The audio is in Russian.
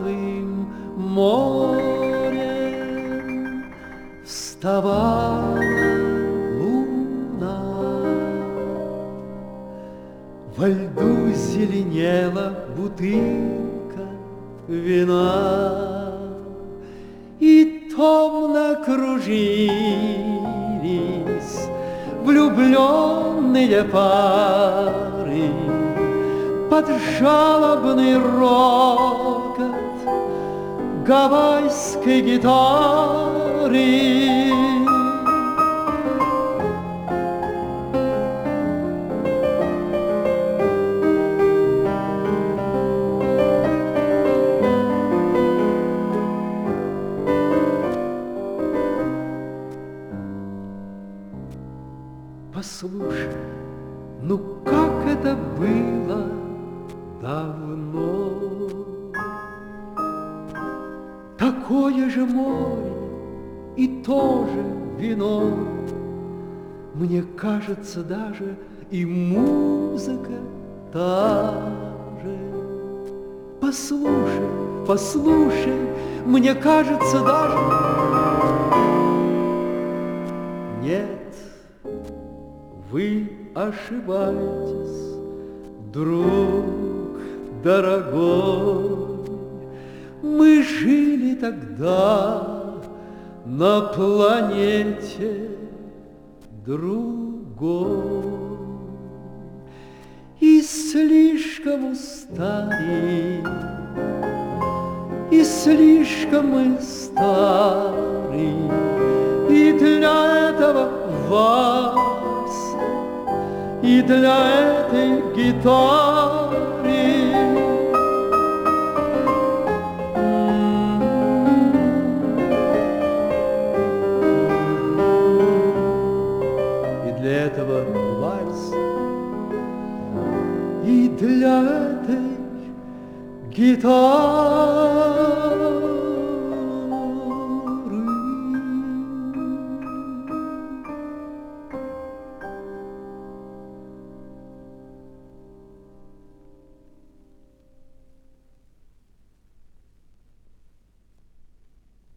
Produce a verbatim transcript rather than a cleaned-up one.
белым морем вставала луна. Во льду зеленела бутылка вина, и томно кружились влюбленные пары под жалобный рокот гавайской гитары. Послушай, ну как это было давно, такое же море и тоже вино. Мне кажется, даже и музыка та же. Послушай, послушай, мне кажется, даже... Нет, вы ошибаетесь, друг дорогой. Мы жили тогда на планете другой и слишком устали, и слишком мы стары, и для этого вас, и для этой гитары